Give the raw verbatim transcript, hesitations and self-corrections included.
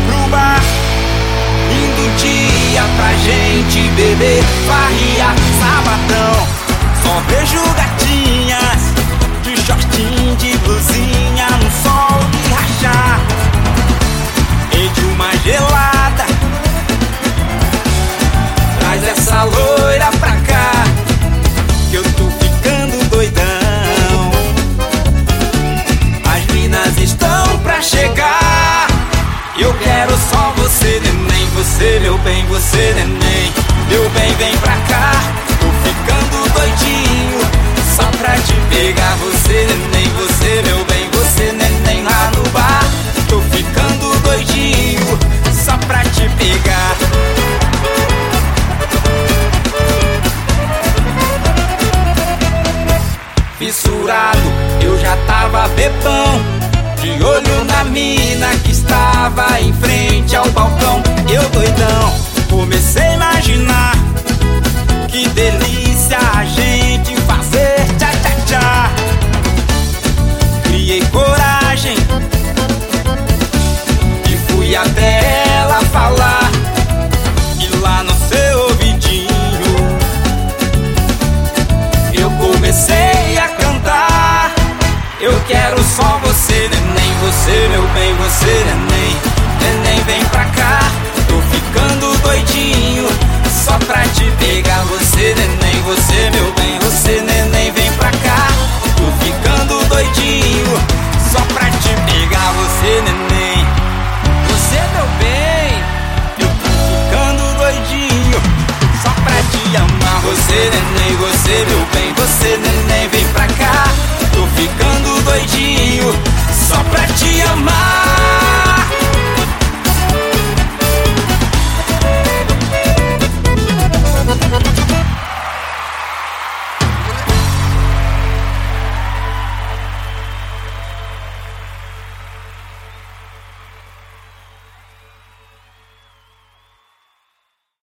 pro bar. Lindo dia pra gente beber, farriar, sabadão. Só vejo gatinhas de shortinho, de blusinha, no sol de rachar. E de uma gelada, traz essa loira pra cá, que eu tô ficando doidão. As minas estão pra chegar, eu quero só você, neném. Você, meu bem, você, neném. Meu bem, vem pra cá, tô ficando doidinho, só pra te pegar. Você, neném, você, meu bem, você, neném. Lá no bar, tô ficando doidinho, só pra te pegar. Fissurado, eu já tava bebão, de olho na mina que estava em frente ao balcão. Eu doidão, comecei a imaginar que delícia a gente